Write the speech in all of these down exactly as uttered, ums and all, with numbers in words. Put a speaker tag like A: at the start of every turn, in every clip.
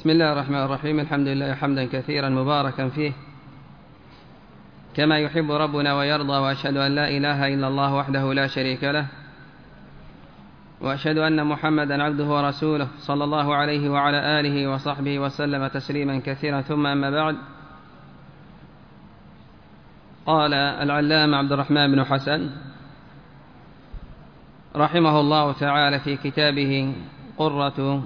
A: بسم الله الرحمن الرحيم. الحمد لله حمدا كثيرا مباركا فيه كما يحب ربنا ويرضى، وأشهد أن لا إله إلا الله وحده لا شريك له، وأشهد أن محمدا عبده ورسوله صلى الله عليه وعلى آله وصحبه وسلم تسليما كثيرا. ثم أما بعد، قال العلامة عبد الرحمن بن حسن رحمه الله تعالى في كتابه قرة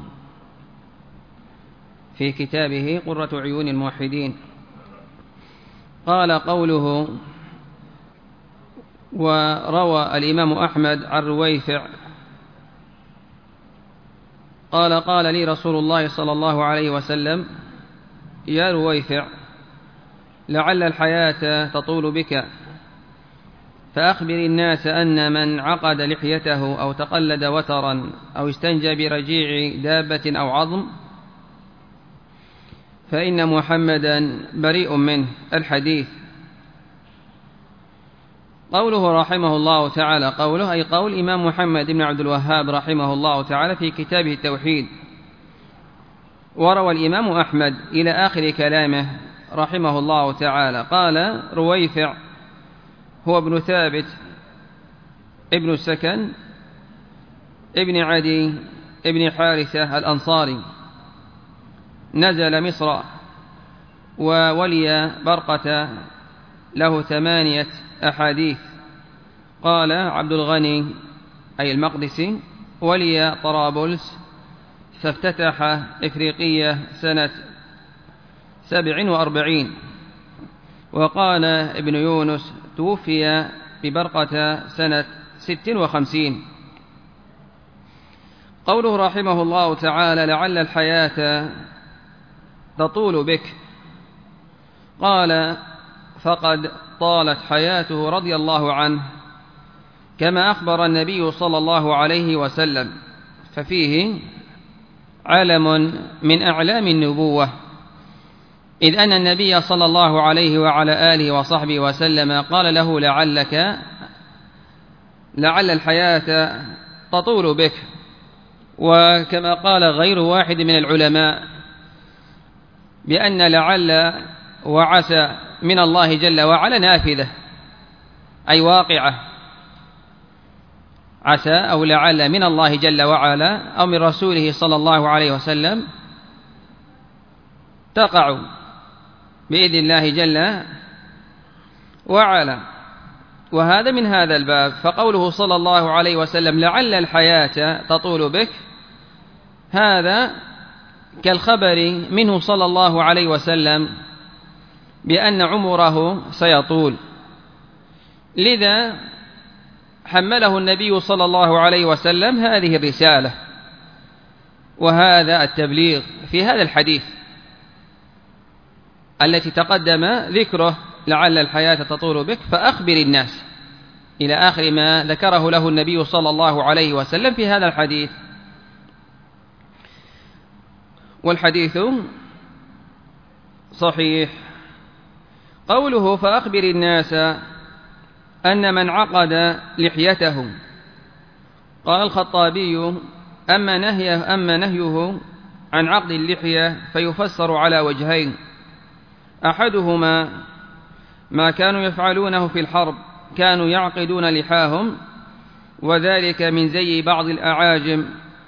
A: في كتابه قرة عيون الموحدين، قال قوله: وروى الإمام أحمد عن رويفع قال: قال لي رسول الله صلى الله عليه وسلم: يا رويفع، لعل الحياة تطول بك، فأخبر الناس أن من عقد لحيته أو تقلد وترا أو استنجى برجيع دابة أو عظم فإن محمدا بريء منه. الحديث. قوله رحمه الله تعالى، قوله أي قول إمام محمد بن عبد الوهاب رحمه الله تعالى في كتابه التوحيد. وروى الإمام أحمد إلى آخر كلامه رحمه الله تعالى. قال رويفع هو ابن ثابت ابن السكن ابن عدي ابن حارثة الأنصاري، نزل مصر وولي برقة، له ثمانية أحاديث. قال عبد الغني أي المقدسي: ولي طرابلس فافتتح إفريقية سنة سبع وأربعين. وقال ابن يونس: توفي ببرقة سنة ست وخمسين. قوله رحمه الله تعالى: لعل الحياة تطول بك، قال: فقد طالت حياته رضي الله عنه كما أخبر النبي صلى الله عليه وسلم، ففيه علم من أعلام النبوة، إذ أن النبي صلى الله عليه وعلى آله وصحبه وسلم قال له: لعلك لعل الحياة تطول بك. وكما قال غير واحد من العلماء بأن لعل وعسى من الله جل وعلا نافذة، أي واقعة. عسى أو لعل من الله جل وعلا أو من رسوله صلى الله عليه وسلم تقع بإذن الله جل وعلا. وهذا من هذا الباب. فقوله صلى الله عليه وسلم: لعل الحياة تطول بك، هذا كالخبر منه صلى الله عليه وسلم بأن عمره سيطول، لذا حمله النبي صلى الله عليه وسلم هذه الرسالة وهذا التبليغ في هذا الحديث التي تقدم ذكره: لعل الحياة تطول بك فأخبر الناس، إلى آخر ما ذكره له النبي صلى الله عليه وسلم في هذا الحديث. والحديث صحيح. قوله: فأخبر الناس أن من عقد لحيته، قال الخطابي: أما نهيه, أما نهيه عن عقد اللحية فيفسر على وجهين: أحدهما ما كانوا يفعلونه في الحرب، كانوا يعقدون لحاهم، وذلك من زي بعض الأعاجم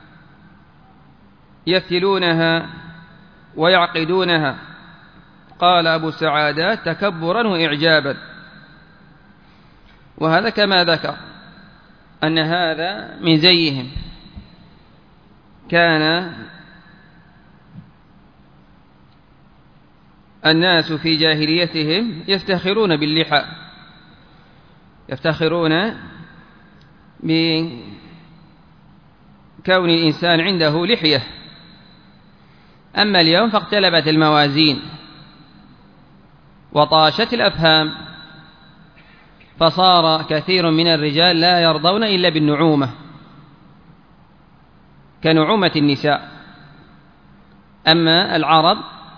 A: يفتلونها ويعقدونها. قال أبو سعادات: تكبرا وإعجابا. وهذا كما ذكر أن هذا من زيهم، كان الناس في جاهليتهم يفتخرون باللحى، يفتخرون بكون الإنسان عنده لحية. أما اليوم فاختلفت الموازين وطاشت الأفهام، فصار كثير من الرجال لا يرضون إلا بالنعومة كنعومة النساء. أما العرب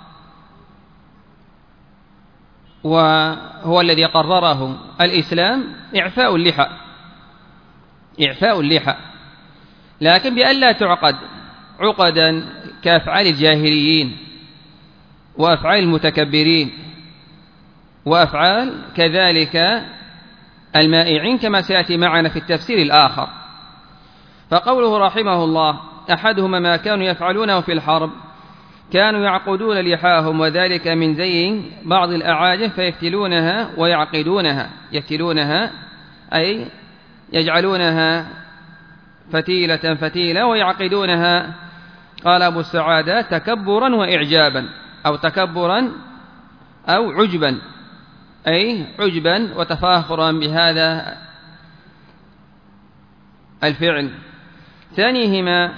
A: وهو الذي قرره الإسلام إعفاء اللحى، إعفاء اللحى، لكن بأن لا تعقد عقدا كأفعال الجاهليين وأفعال المتكبرين وأفعال كذلك المائعين كما سيأتي معنا في التفسير الآخر. فقوله رحمه الله: أحدهما ما كانوا يفعلونه في الحرب، كانوا يعقدون لحاهم، وذلك من زي بعض الأعاجم فيفتلونها ويعقدونها. يفتلونها أي يجعلونها فتيلة فتيلة ويعقدونها. قال أبو السعادة: تكبرا وإعجابا، أو تكبرا أو عجبا، أي عجبا وتفاخرا بهذا الفعل. ثانيهما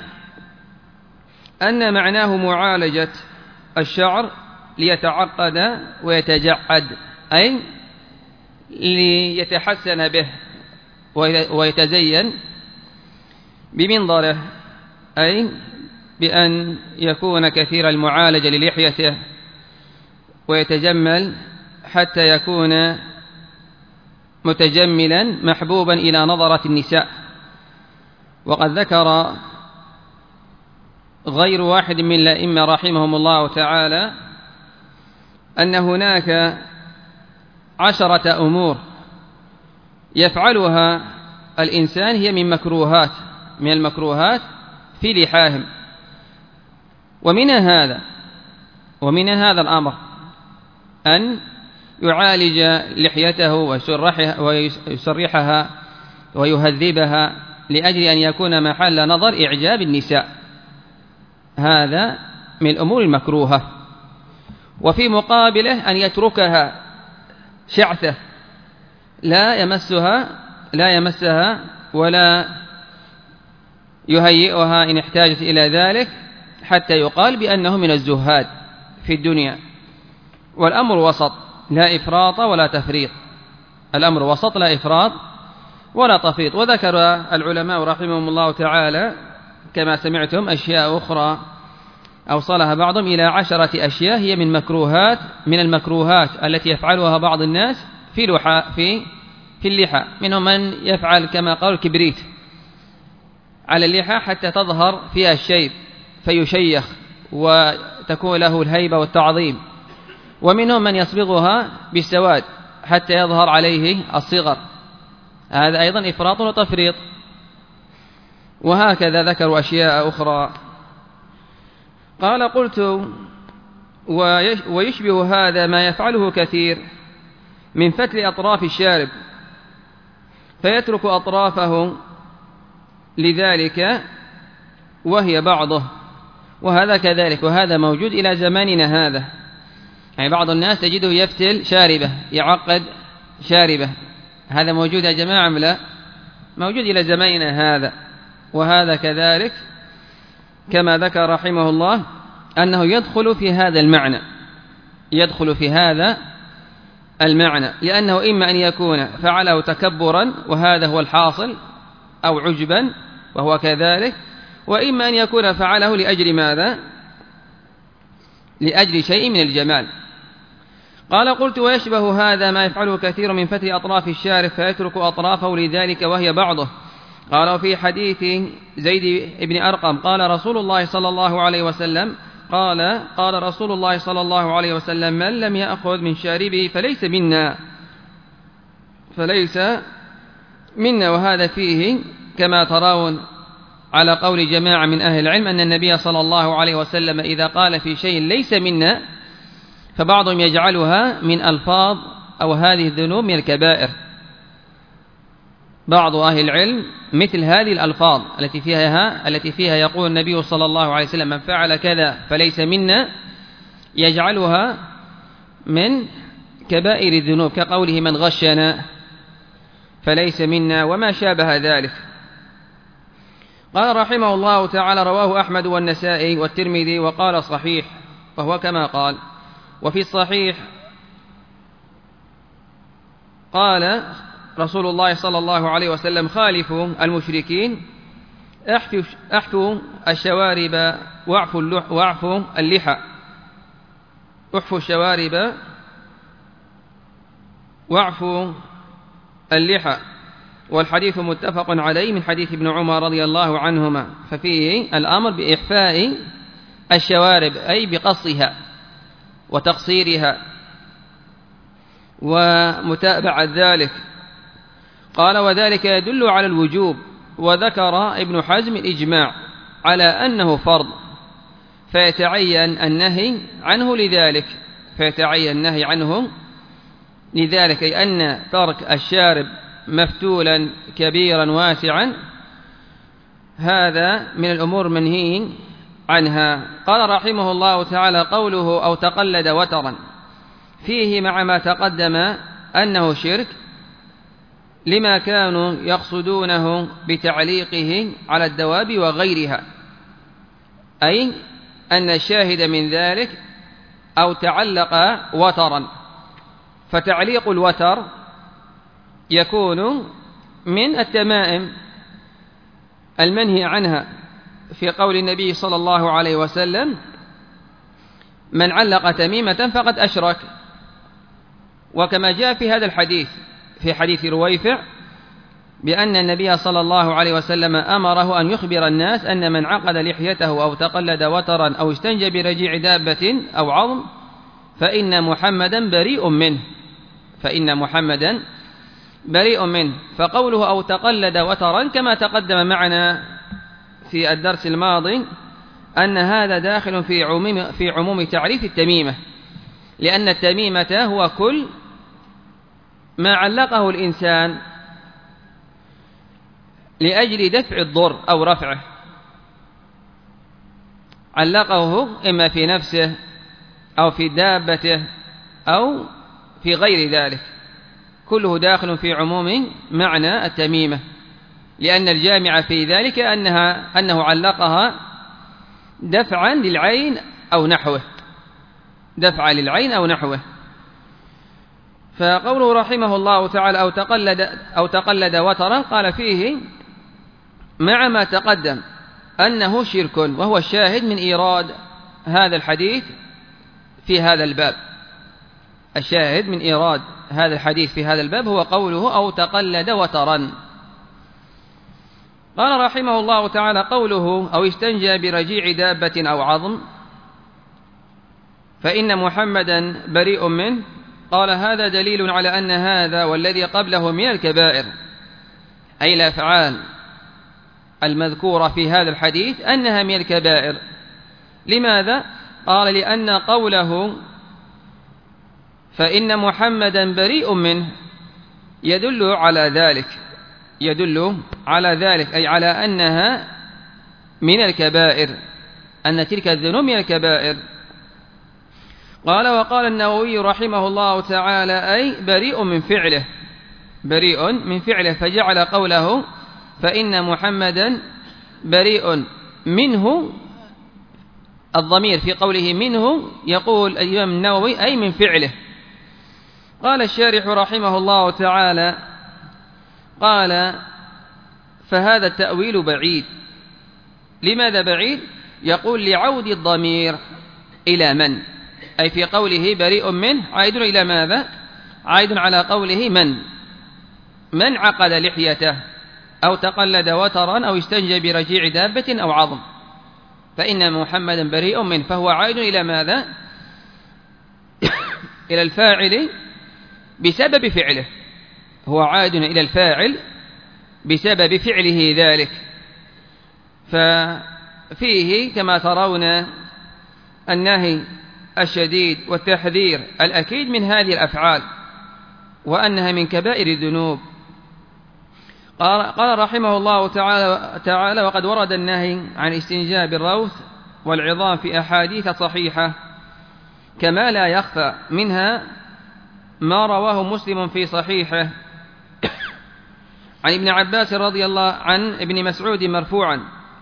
A: أن معناه معالجة الشعر ليتعقد ويتجعد، أي ليتحسن به ويتزين بمنظره، أي بأن يكون كثير المعالجة للحيته ويتجمل حتى يكون متجملا محبوبا إلى نظرة النساء. وقد ذكر غير واحد من الأئمة رحمهم الله تعالى أن هناك عشرة أمور يفعلها الإنسان هي من مكروهات من المكروهات في لحاهم، ومن هذا ومن هذا الأمر أن يعالج لحيته ويسرحها ويهذبها لأجل أن يكون محل نظر إعجاب النساء، هذا من الأمور المكروهة. وفي مقابله أن يتركها شعثة لا يمسها لا يمسها ولا يهيئها إن احتاجت إلى ذلك، حتى يقال بأنه من الزهاد في الدنيا. والأمر وسط، لا إفراط ولا تفريط، الأمر وسط لا إفراط ولا تفريط. وذكر العلماء رحمهم الله تعالى كما سمعتم أشياء أخرى أوصلها بعضهم إلى عشرة أشياء هي من مكروهات من المكروهات التي يفعلها بعض الناس في لحى في في اللحى. منهم من يفعل كما قال الكبريت على اللحى حتى تظهر فيها الشيب فيشيخ وتكون له الهيبة والتعظيم، ومنهم من يصبغها بالسواد حتى يظهر عليه الصغر، هذا أيضا إفراط وتفريط. وهكذا ذكروا أشياء أخرى. قال: قلت: ويشبه هذا ما يفعله كثير من فتل أطراف الشارب فيترك أطرافه لذلك وهي بعضه، وهذا كذلك، وهذا موجود إلى زماننا هذا. يعني بعض الناس تجده يفتل شاربه، يعقد شاربه، هذا موجود يا جماعة أم لا؟ موجود إلى زماننا هذا. وهذا كذلك كما ذكر رحمه الله أنه يدخل في هذا المعنى يدخل في هذا المعنى لأنه إما أن يكون فعله تكبرا وهذا هو الحاصل، أو عجبا وهو كذلك، وإما أن يكون فعله لأجل ماذا؟ لأجل شيء من الجمال. قال: قلت: ويشبه هذا ما يفعله كثير من فتل أطراف الشارب فيترك أطرافه لذلك وهي بعضه. قال: في حديث زيد بن أرقم قال رسول الله صلى الله عليه وسلم قال قال رسول الله صلى الله عليه وسلم: من لم يأخذ من شاربه فليس منا فليس منا. وهذا فيه كما ترون على قول جماعة من أهل العلم أن النبي صلى الله عليه وسلم إذا قال في شيء ليس منا فبعضهم يجعلها من ألفاظ أو هذه الذنوب من الكبائر. بعض أهل العلم مثل هذه الألفاظ التي فيها التي فيها يقول النبي صلى الله عليه وسلم: من فعل كذا فليس منا، يجعلها من كبائر الذنوب، كقوله: من غشنا فليس منا، وما شابه ذلك. قال رحمه الله تعالى: رواه أحمد والنسائي والترمذي وقال صحيح، وهو كما قال. وفي الصحيح قال رسول الله صلى الله عليه وسلم: خالفوا المشركين، احفوا الشوارب واعفوا اللحى، احفوا الشوارب واعفوا اللحى. والحديث متفق عليه من حديث ابن عمر رضي الله عنهما، ففيه الأمر بإحفاء الشوارب أي بقصها وتقصيرها ومتابعة ذلك. قال وذلك يدل على الوجوب، وذكر ابن حزم الإجماع على أنه فرض، فيتعين النهي عنه لذلك فيتعين النهي عنه لذلك أي أن ترك الشارب مفتولا كبيرا واسعا هذا من الأمور منهي عنها. قال رحمه الله تعالى قوله أو تقلد وترا فيه مع ما تقدم أنه شرك لما كانوا يقصدونه بتعليقه على الدواب وغيرها، أي أن الشاهد من ذلك أو تعلق وترا، فتعليق الوتر يكون من التمائم المنهي عنها في قول النبي صلى الله عليه وسلم من علق تميمة فقد أشرك، وكما جاء في هذا الحديث في حديث رويفع بأن النبي صلى الله عليه وسلم أمره أن يخبر الناس أن من عقد لحيته أو تقلد وترا أو استنجى برجيع دابة أو عظم فإن محمدا بريء منه فإن محمدا بريء منه. فقوله أو تقلد وترا كما تقدم معنا في الدرس الماضي أن هذا داخل في عموم في عموم تعريف التميمة، لأن التميمة هو كل ما علقه الإنسان لأجل دفع الضر أو رفعه، علقه إما في نفسه أو في دابته أو في غير ذلك، كله داخل في عموم معنى التميمة، لأن الجامع في ذلك أنها أنه علقها دفعا للعين أو نحوه دفعا للعين أو نحوه. فقوله رحمه الله تعالى أو تقلد أو تقلد وترا قال فيه مع ما تقدم أنه شرك، وهو الشاهد من إيراد هذا الحديث في هذا الباب. الشاهد من إيراد هذا الحديث في هذا الباب هو قوله أو تقلد وترا. قال رحمه الله تعالى قوله أو استنجى برجيع دابة أو عظم فإن محمدا بريء منه، قال هذا دليل على أن هذا والذي قبله من الكبائر، أي الأفعال المذكورة في هذا الحديث أنها من الكبائر. لماذا؟ قال لأن قوله فإن محمدا بريء منه يدل على ذلك يدل على ذلك أي على أنها من الكبائر، أن تلك الذنوب من الكبائر. قال وقال النووي رحمه الله تعالى أي بريء من فعله بريء من فعله فجعل قوله فإن محمدا بريء منه، الضمير في قوله منه يقول الإمام النووي أي من فعله. قال الشارح رحمه الله تعالى قال فهذا التأويل بعيد. لماذا بعيد؟ يقول لعود الضمير إلى من، أي في قوله بريء منه عائد إلى ماذا؟ عائد على قوله من من عقد لحيته أو تقلد وترا أو استنجى برجيع دابة أو عظم فإن محمدا بريء منه، فهو عائد إلى ماذا؟ إلى الفاعل بسبب فعله، هو عائد إلى الفاعل بسبب فعله ذلك. ففيه كما ترون النهي الشديد والتحذير الأكيد من هذه الأفعال وأنها من كبائر الذنوب. قال, قال رحمه الله تعالى, تعالى وقد ورد النهي عن استنجاء بالروث والعظام في أحاديث صحيحة كما لا يخفى، منها ما رواه مسلم في صحيحه عن ابن عباس رضي الله عن ابن مسعود مرفوعا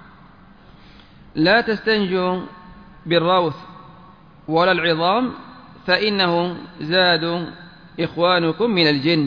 A: لا تستنجوا بالروث ولا العظام فإنه زاد إخوانكم من الجن.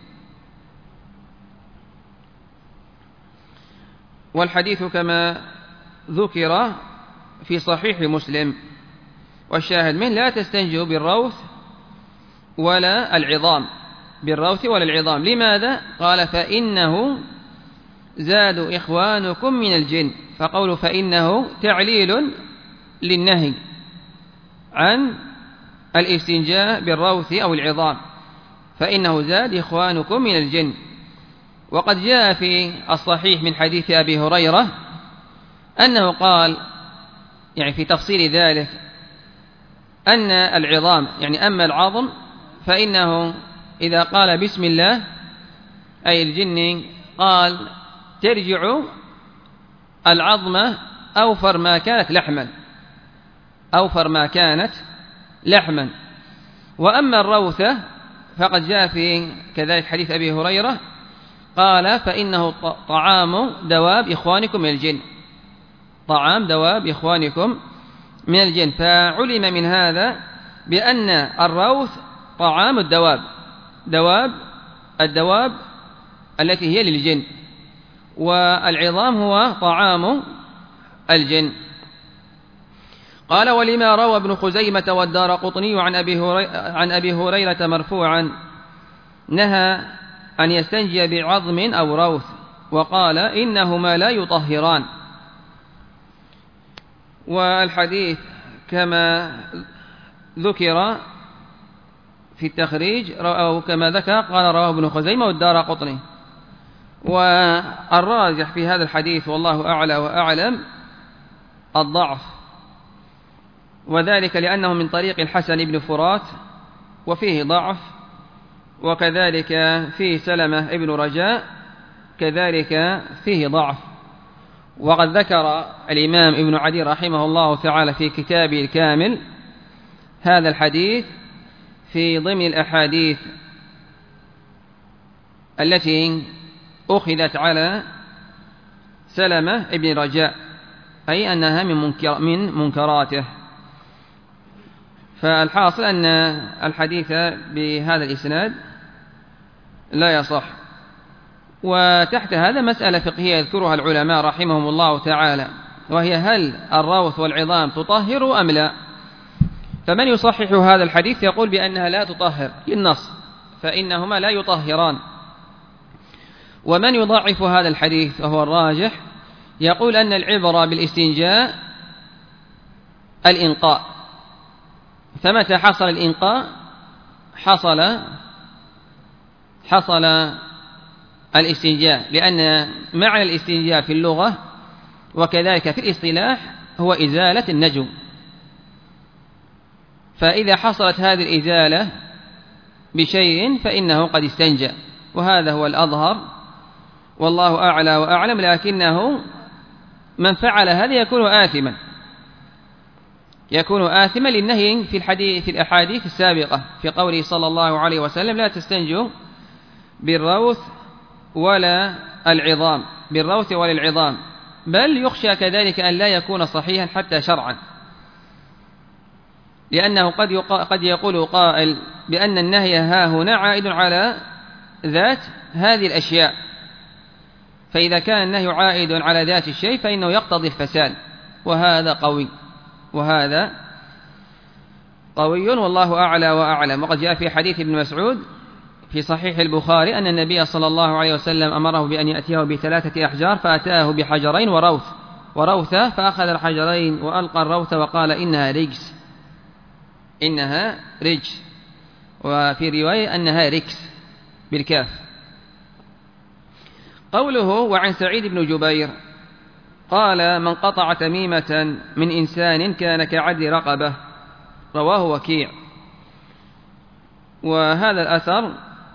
A: والحديث كما ذكر في صحيح مسلم، والشاهد من لا تستنجوا بالروث ولا العظام بالروث ولا العظام. لماذا؟ قال فإنه زاد إخوانكم من الجن، فقول فإنه تعليل للنهي عن الاستنجاء بالروث أو العظام، فإنه زاد إخوانكم من الجن. وقد جاء في الصحيح من حديث أبي هريرة أنه قال يعني في تفصيل ذلك أن العظام يعني أما العظم فإنه إذا قال بسم الله أي الجن قال ترجع العظمة أوفر ما كانت لحما أوفر ما كانت لحما. وأما الروثة فقد جاء في كذلك حديث أبي هريرة قال فإنه طعام دواب إخوانكم من الجن، طعام دواب إخوانكم من الجن. فعلم من هذا بأن الروث طعام الدواب، دواب الدواب التي هي للجن، والعظام هو طعام الجن. قال ولما روى ابن خزيمة والدارقطني عن أبي عن أبي هريرة مرفوعا نهى أن يستنجي بعظم أو روث، وقال إنهما لا يطهران. والحديث كما ذكر في التخريج أو كما ذكر قال رواه ابن خزيمة والدارقطني. والراجح في هذا الحديث والله أعلى وأعلم الضعف، وذلك لأنه من طريق الحسن بن فرات وفيه ضعف، وكذلك فيه سلمة ابن رجاء كذلك فيه ضعف. وقد ذكر الإمام ابن عدي رحمه الله تعالى في كتابه الكامل هذا الحديث في ضمن الأحاديث التي أخذت على سلمة ابن رجاء، أي أنها من, منكر من منكراته. فالحاصل أن الحديث بهذا الإسناد لا يصح. وتحت هذا مسألة فقهية يذكرها العلماء رحمهم الله تعالى، وهي هل الروث والعظام تطهر أم لا؟ فمن يصحح هذا الحديث يقول بأنها لا تطهر للنص، فإنهما لا يطهران. ومن يضعف هذا الحديث وهو الراجح يقول أن العبرة بالاستنجاء الإنقاء، فمتى حصل الإنقاء حصل حصل الاستنجاء، لأن معنى الاستنجاء في اللغة وكذلك في الاصطلاح هو إزالة النجو. فإذا حصلت هذه الإزالة بشيء فإنه قد استنجى، وهذا هو الأظهر والله أعلى وأعلم. لكنه من فعل هذا يكون آثما، يكون آثما للنهي في الحديث في الأحاديث السابقة في قوله صلى الله عليه وسلم لا تستنجوا بالروث ولا العظام، بالروث ولا العظام، بل يخشى كذلك أن لا يكون صحيحا حتى شرعا، لأنه قد قد يقول قائل بأن النهي ها هنا عائد على ذات هذه الأشياء، فإذا كان النهي عائد على ذات الشيء فإنه يقتضي الفساد، وهذا قوي وهذا قوي والله أعلى وأعلم. وقد جاء في حديث ابن مسعود في صحيح البخاري أن النبي صلى الله عليه وسلم أمره بأن يأتيه بثلاثة أحجار، فأتاه بحجرين وروث وروثة، فأخذ الحجرين وألقى الروث وقال إنها رجس، إنها رجس، وفي رواية أنها ركس بالكاف. قوله وعن سعيد بن جبير قال من قطع تميمة من إنسان كان كعدل رقبة، رواه وكيع. وهذا الأثر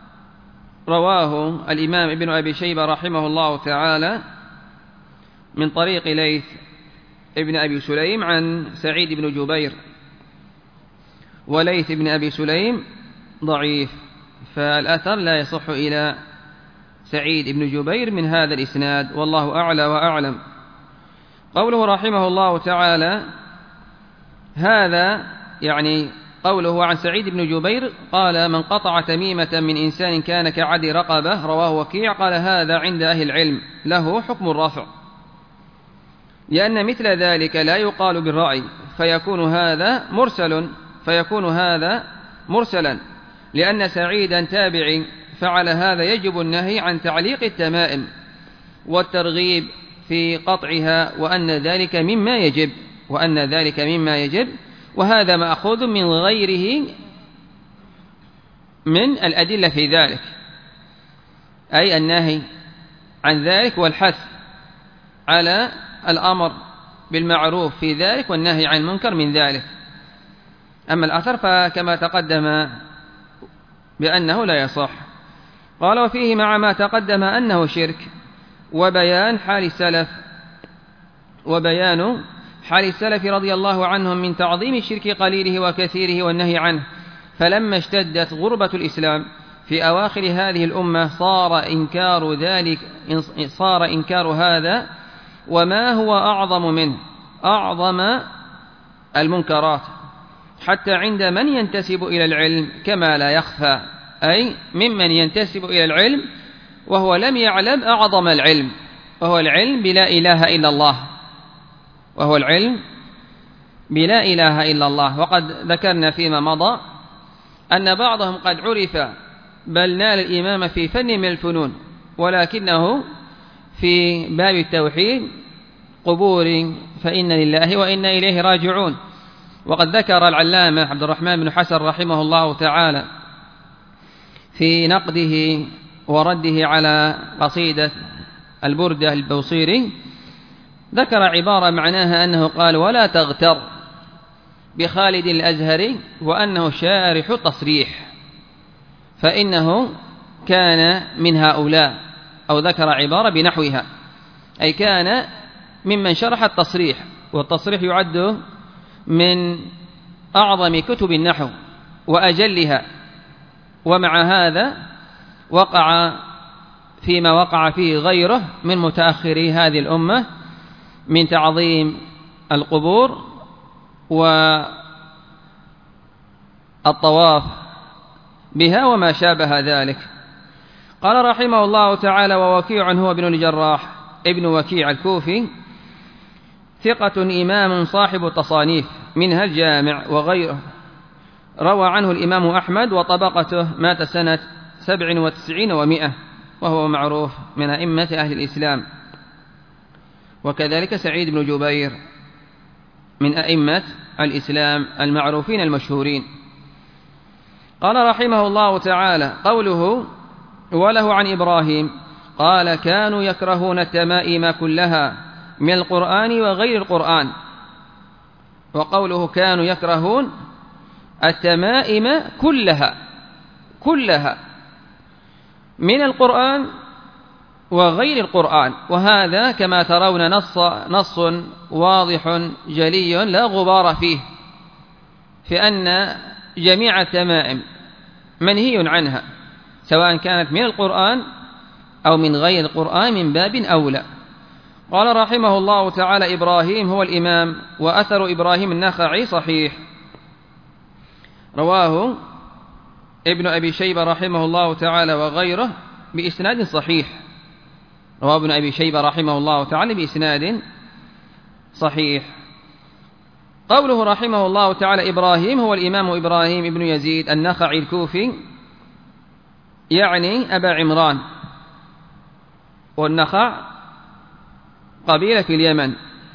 A: رواه الإمام ابن أبي شيبة رحمه الله تعالى من طريق ليث ابن أبي سليم عن سعيد بن جبير، وليث ابن أبي سليم ضعيف، فالأثر لا يصح إلى سعيد بن جبير من هذا الإسناد والله أعلى وأعلم. قوله رحمه الله تعالى هذا يعني قوله عن سعيد بن جبير قال من قطع تميمة من إنسان كان كعدل رقبة، رواه وكيع. قال هذا عند أهل العلم له حكم الرفع، لأن مثل ذلك لا يقال بالرأي، فيكون هذا مرسل فيكون هذا مرسلا لأن سعيدا تابعي فعل هذا، يجب النهي عن تعليق التمائم والترغيب في قطعها، وأن ذلك مما يجب وأن ذلك مما يجب، وهذا مأخوذ من غيره من الأدلة في ذلك، أي النهي عن ذلك والحث على الأمر بالمعروف في ذلك والنهي عن المنكر من ذلك. أما الأثر فكما تقدم بأنه لا يصح. قال وفيه مع ما تقدم أنه شرك، وبيان حال السلف وبيان حال السلف رضي الله عنهم من تعظيم الشرك قليله وكثيره والنهي عنه، فلما اشتدت غربة الإسلام في أواخر هذه الأمة صار إنكار ذلك صار إنكار هذا وما هو أعظم منه أعظم المنكرات، حتى عند من ينتسب إلى العلم كما لا يخفى، أي ممن ينتسب إلى العلم وهو لم يعلم أعظم العلم، وهو العلم بلا إله إلا الله وهو العلم بلا إله إلا الله. وقد ذكرنا فيما مضى أن بعضهم قد عرف بل نال الإمامة في فن من الفنون، ولكنه في باب التوحيد قبور فإن لله وإنا إليه راجعون. وقد ذكر العلامة عبد الرحمن بن حسن رحمه الله تعالى في نقده ورده على قصيدة البردة البوصيري، ذكر عبارة معناها أنه قال: ولا تغتر بخالد الأزهري وأنه شارح تصريح، فإنه كان من هؤلاء، أو ذكر عبارة بنحوها، أي كان ممن شرح التصريح، والتصريح يعد من أعظم كتب النحو وأجلها، ومع هذا وقع فيما وقع فيه غيره من متأخري هذه الأمة من تعظيم القبور والطواف بها وما شابه ذلك. قال رحمه الله تعالى: ووكيع هو ابن الجراح ابن وكيع الكوفي، ثقة إمام صاحب تصانيف منها الجامع وغيره، روى عنه الإمام أحمد وطبقته، مات سنة سبع وتسعين ومائة، وهو معروف من أئمة أهل الإسلام. وكذلك سعيد بن جبير من أئمة الإسلام المعروفين المشهورين. قال رحمه الله تعالى: قوله وله عن إبراهيم قال: كانوا يكرهون التمائم كلها من القرآن وغير القرآن. وقوله كانوا يكرهون التمائم كلها كلها من القرآن وغير القرآن، وهذا كما ترون نص, نص واضح جلي لا غبار فيه، في أن جميع التمائم منهي عنها، سواء كانت من القرآن أو من غير القرآن من باب أولى. قال رحمه الله تعالى: إبراهيم هو الإمام، وأثر إبراهيم النخعي صحيح، رواه ابن أبي شيبة رحمه الله تعالى وغيره بإسناد صحيح، رواه ابن أبي شيبة رحمه الله تعالى بإسناد صحيح. قوله رحمه الله تعالى: إبراهيم هو الإمام إبراهيم ابن يزيد النخعي الكوفي، يعني أبا عمران، والنخع قبيلة في اليمن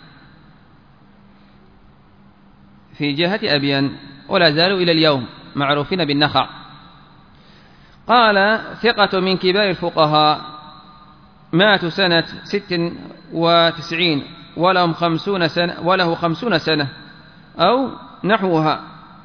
A: في جهة أبين، ولا زالوا إلى اليوم معروفين بالنخع. قال: ثقة من كبار الفقهاء، ماتوا سنة ست وتسعين ولهم خمسون سنة وله خمسون سنة أو نحوها.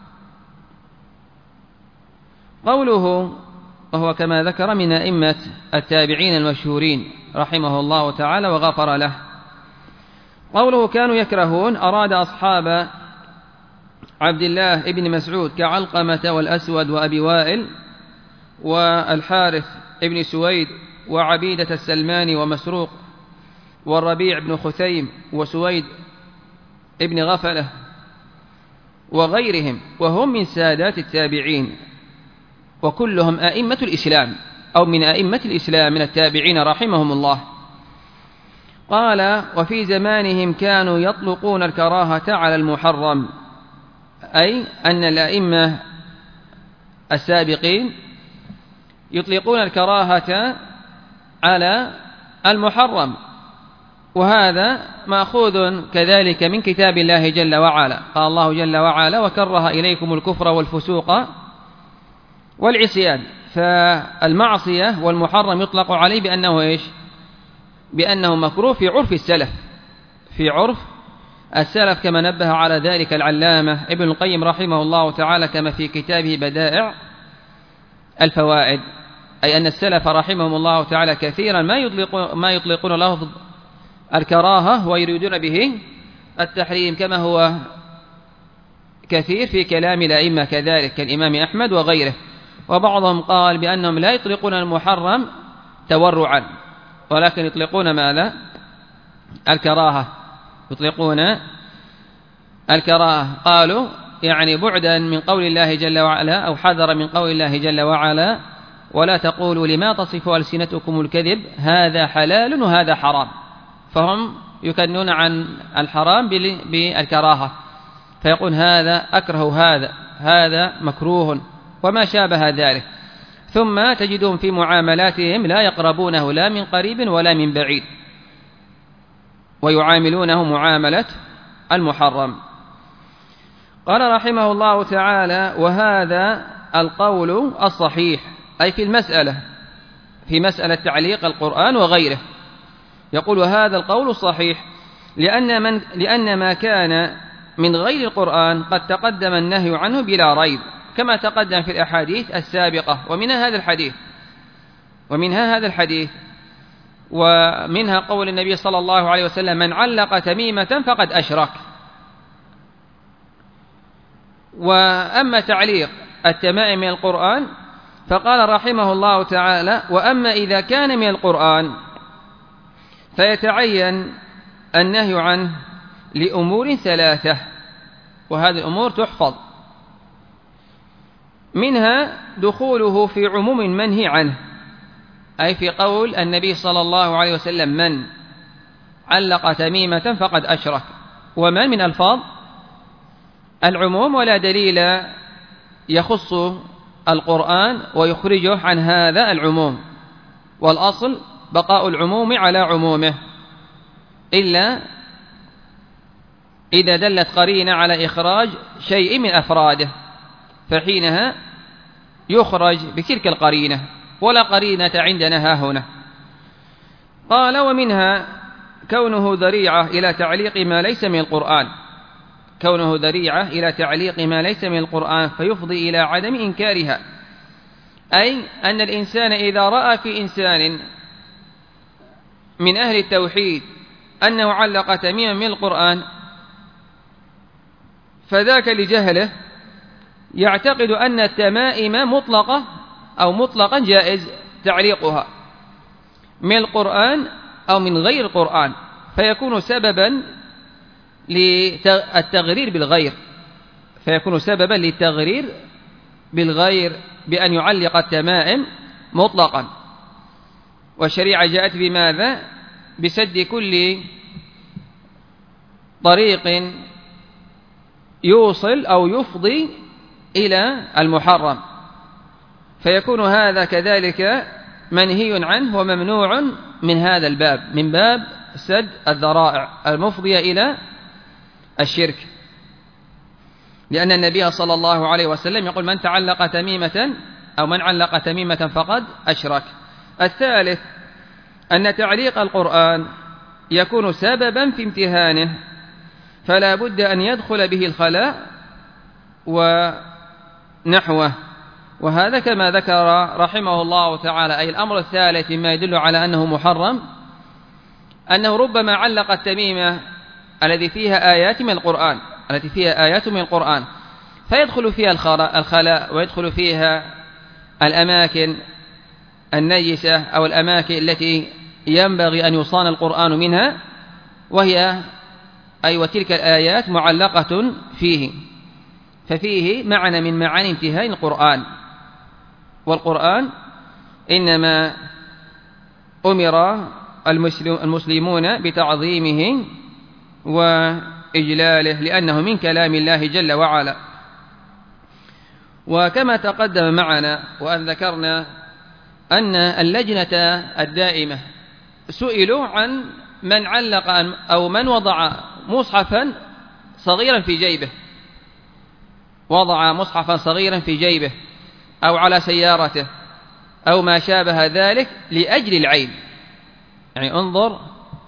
A: قوله وهو كما ذكر من أئمة التابعين المشهورين رحمه الله تعالى وغفر له. قوله كانوا يكرهون أراد أصحاب عبد الله ابن مسعود كعلقمة والأسود وأبي وائل والحارث ابن سويد وعبيدة السلماني ومسروق والربيع بن خثيم وسويد ابن غفلة وغيرهم، وهم من سادات التابعين، وكلهم أئمة الإسلام أو من أئمة الإسلام من التابعين رحمهم الله. قال: وفي زمانهم كانوا يطلقون الكراهة على المحرم، أي أن الأئمة السابقين يطلقون الكراهة على المحرم، وهذا مأخوذ كذلك من كتاب الله جل وعلا. قال الله جل وعلا: وكره إليكم الكفر والفسوق والعصيان. فالمعصية والمحرم يطلق عليه بأنه إيش؟ بأنه مكروه في عرف السلف، في عرف السلف، كما نبه على ذلك العلامة ابن القيم رحمه الله تعالى كما في كتابه بدائع الفوائد، أي أن السلف رحمهم الله تعالى كثيرا ما يطلقون ما يطلقون لفظ الكراهة ويريدون به التحريم، كما هو كثير في كلام الأئمة كذلك كالإمام أحمد وغيره. وبعضهم قال بأنهم لا يطلقون المحرم تورعا، ولكن يطلقون ماذا؟ الكراهة، يطلقون الكراهة. قالوا يعني بعدا من قول الله جل وعلا، أو حذر من قول الله جل وعلا: ولا تقولوا لما تصف ألسنتكم الكذب هذا حلال وهذا حرام. فهم يكنون عن الحرام بالكراهة، فيقول هذا أكره هذا، هذا مكروه وما شابه ذلك. ثم تجدهم في معاملاتهم لا يقربونه لا من قريب ولا من بعيد، ويعاملونه معاملة المحرم. قال رحمه الله تعالى: وهذا القول الصحيح، أي في المسألة في مسألة تعليق القرآن وغيره. يقول: وهذا القول الصحيح لأن, من لأن ما كان من غير القرآن قد تقدم النهي عنه بلا ريب، كما تقدم في الأحاديث السابقة. ومنها هذا الحديث ومنها هذا الحديث ومنها قول النبي صلى الله عليه وسلم: من علق تميمة فقد أشرك. وأما تعليق التمائم من القرآن فقال رحمه الله تعالى: وأما إذا كان من القرآن فيتعين النهي عنه لأمور ثلاثة، وهذه الأمور تحفظ، منها دخوله في عموم المنهي عنه، أي في قول النبي صلى الله عليه وسلم: من علق تميمة فقد أشرك. ومن من ألفاظ العموم، ولا دليل يخص القرآن ويخرجه عن هذا العموم، والأصل بقاء العموم على عمومه، إلا إذا دلت قرينة على إخراج شيء من أفراده، فحينها يخرج بتلك القرينة، ولا قرينة عندنا ها هنا. قال: ومنها كونه ذريعة إلى تعليق ما ليس من القرآن، كونه ذريعة إلى تعليق ما ليس من القرآن فيفضي إلى عدم إنكارها، أي أن الإنسان إذا رأى في إنسان من أهل التوحيد أنه علق تميما من القرآن فذاك لجهله يعتقد أن التمائم مطلقة أو مطلقا جائز تعليقها من القرآن أو من غير القرآن، فيكون سببا للتغرير بالغير فيكون سببا للتغرير بالغير بأن يعلق التمائم مطلقا. والشريعة جاءت بماذا؟ بسد كل طريق يوصل أو يفضي إلى المحرم، فيكون هذا كذلك منهي عنه وممنوع من هذا الباب، من باب سد الذرائع المفضية إلى الشرك، لأن النبي صلى الله عليه وسلم يقول: من تعلق تميمة أو من علق تميمة فقد أشرك. الثالث أن تعليق القرآن يكون سببا في امتهانه، فلا بد أن يدخل به الخلاء ونحوه. وهذا كما ذكر رحمه الله تعالى. أي الأمر الثالث مما يدل على أنه محرم أنه ربما علق التميمة الذي فيها آيات من القرآن التي فيها آيات من القرآن فيدخل فيها الخلاء ويدخل فيها الأماكن النجسة أو الأماكن التي ينبغي أن يصان القرآن منها، وهي أي وتلك الآيات معلقة فيه، ففيه معنى من معاني امتهان القرآن. والقرآن إنما أمر المسلمون بتعظيمه وإجلاله لأنه من كلام الله جل وعلا. وكما تقدم معنا وأن ذكرنا أن اللجنة الدائمة سئلوا عن من علق أو من وضع مصحفا صغيرا في جيبه، وضع مصحفا صغيرا في جيبه أو على سيارته أو ما شابه ذلك لأجل العين. يعني انظر،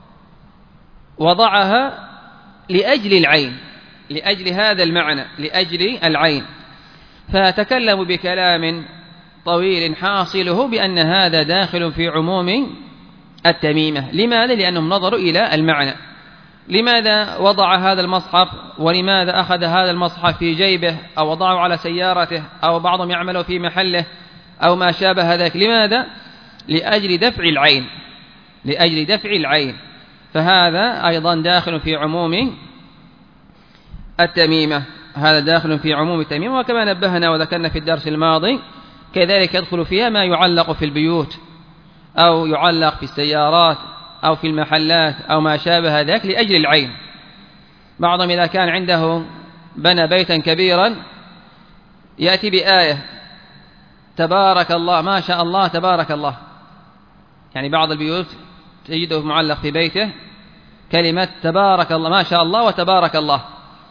A: وضعها لأجل العين، لأجل هذا المعنى، لأجل العين. فتكلموا بكلام طويل حاصله بأن هذا داخل في عموم التميمة. لماذا؟ لأنهم نظروا إلى المعنى. لماذا وضع هذا المصحف؟ ولماذا أخذ هذا المصحف في جيبه أو وضعه على سيارته أو بعضهم يعمل في محله أو ما شابه ذلك؟ لماذا؟ لأجل دفع العين، لأجل دفع العين. فهذا أيضا داخل في عموم التميمة، هذا داخل في عموم التميمة. وكما نبهنا وذكرنا في الدرس الماضي كذلك يدخل فيها ما يعلق في البيوت أو يعلق في السيارات أو في المحلات أو ما شابه ذلك لأجل العين. بعضهم إذا كان عنده بنى بيتا كبيرا يأتي بآية تبارك الله، ما شاء الله تبارك الله. يعني بعض البيوت تجده معلق في بيته كلمة تبارك الله، ما شاء الله وتبارك الله.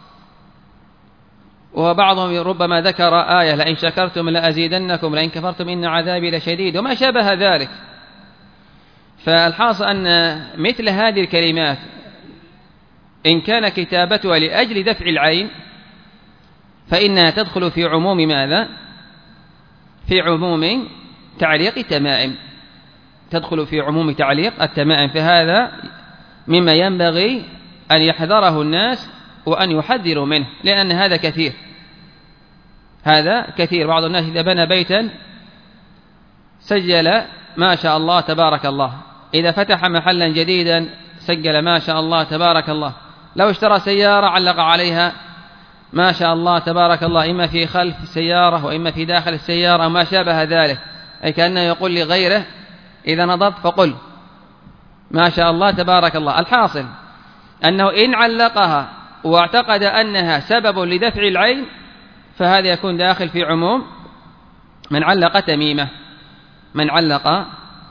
A: وبعضهم ربما ذكر آية لئن شكرتم لأزيدنكم لئن كفرتم إن عذابي لشديد وما شابه ذلك. فالحاصل أن مثل هذه الكلمات إن كان كتابتها لأجل دفع العين فإنها تدخل في عموم ماذا؟ في عموم تعليق التمائم، تدخل في عموم تعليق التمائم. فهذا مما ينبغي أن يحذره الناس وأن يحذروا منه، لأن هذا كثير، هذا كثير. بعض الناس إذا بنى بيتا سجل ما شاء الله تبارك الله، إذا فتح محلا جديدا سجل ما شاء الله تبارك الله، لو اشترى سيارة علق عليها ما شاء الله تبارك الله، إما في خلف السيارة وإما في داخل السيارة وما شابه ذلك. أي كأنه يقول لغيره إذا نظرت فقل ما شاء الله تبارك الله. الحاصل أنه إن علقها واعتقد أنها سبب لدفع العين فهذا يكون داخل في عموم من علق تميمة، من علق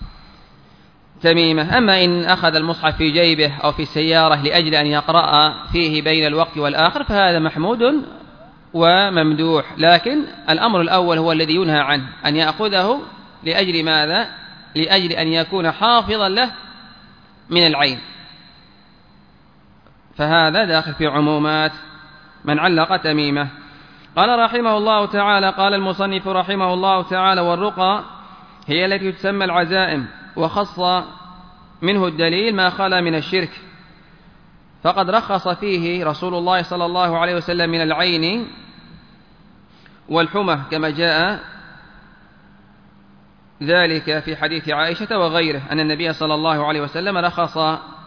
A: تميمة. أما إن أخذ المصحف في جيبه أو في السيارة لأجل أن يقرأ فيه بين الوقت والآخر فهذا محمود وممدوح. لكن الأمر الأول هو الذي ينهى عنه، أن يأخذه لأجل ماذا؟ لأجل أن يكون حافظا له من العين، فهذا داخل في عمومات من علق تميمة. قال رحمه الله تعالى: قال المصنف رحمه الله تعالى: والرقى هي التي تسمى العزائم، وخص منه الدليل ما خلا من الشرك، فقد رخص فيه رسول الله صلى الله عليه وسلم من العين والحمى كما جاء ذلك في حديث عائشة وغيره أن النبي صلى الله عليه وسلم رخص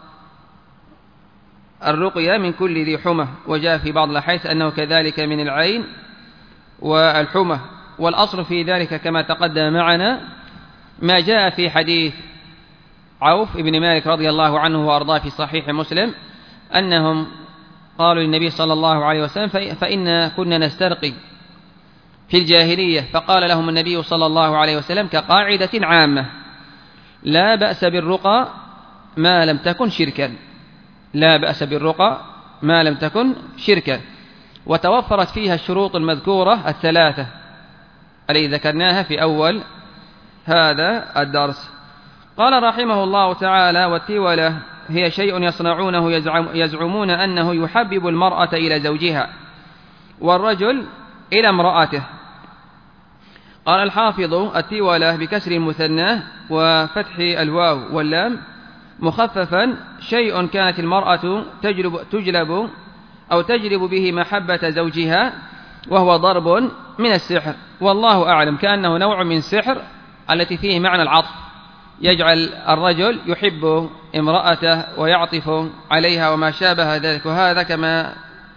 A: الرقية من كل ذي حمى، وجاء في بعض الأحاديث أنه كذلك من العين والحمى. والأصل في ذلك كما تقدم معنا ما جاء في حديث عوف بن مالك رضي الله عنه وأرضاه في صحيح مسلم أنهم قالوا للنبي صلى الله عليه وسلم: فإنا كنا نسترقي في الجاهلية. فقال لهم النبي صلى الله عليه وسلم كقاعدة عامة: لا بأس بالرقى ما لم تكن شركا، لا بأس بالرقى ما لم تكن شركا. وتوفرت فيها الشروط المذكورة الثلاثة التي ذكرناها في أول هذا الدرس. قال رحمه الله تعالى: والتولة هي شيء يصنعونه يزعم يزعمون أنه يحبب المرأة إلى زوجها والرجل إلى امرأته. قال الحافظ: التولة بكسر المثنى وفتح الواو واللام مخففا شيء كانت المرأة تجلب, تجلب أو تجلب به محبة زوجها، وهو ضرب من السحر، والله أعلم، كأنه نوع من سحر التي فيه معنى العطف، يجعل الرجل يحب امرأته ويعطف عليها وما شابه ذلك. وهذا كما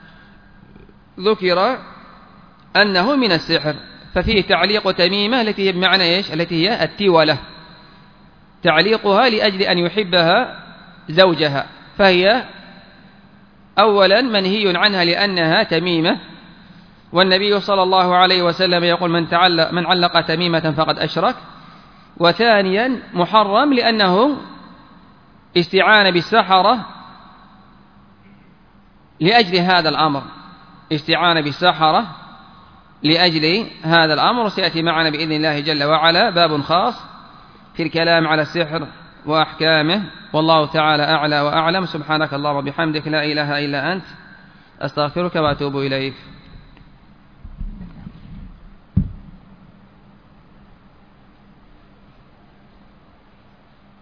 A: ذكر أنه من السحر. ففيه تعليق تميمة التي هي بمعنى إيش؟ التي هي التولة، تعليقها لأجل أن يحبها زوجها، فهي أولا منهي عنها لأنها تميمة، والنبي صلى الله عليه وسلم يقول: من تعلق من علق تميمة فقد أشرك. وثانيا محرم لأنه استعان بالسحرة لأجل هذا الأمر، استعان بالسحرة لأجل هذا الأمر. سيأتي معنا بإذن الله جل وعلا باب خاص في الكلام على السحر وأحكامه، والله تعالى أعلى وأعلم. سبحانك اللهم وبحمدك، لا إله إلا أنت، أستغفرك وأتوب إليك.